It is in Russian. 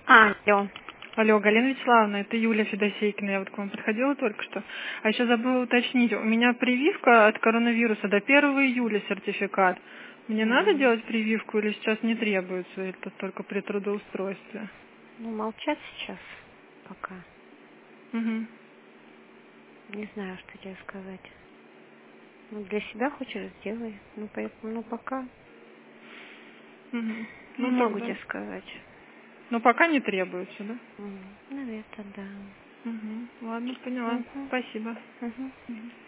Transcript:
Алло. Алло, Галина Вячеславовна, это Юлия Федосейкина, я вот к вам подходила только что. А еще забыла уточнить, у меня прививка от коронавируса до 1 июля сертификат. Мне надо делать прививку или сейчас не требуется, это только при трудоустройстве? Ну, молчать сейчас пока. Угу. Не знаю, что тебе сказать. Ну, для себя хочешь, сделай. Ну, пока Угу. не Ну могу тогда. тебе сказать. Но пока не требуется, да? Наверное, да. Угу. Ладно, поняла. Угу. Спасибо. Угу. Угу.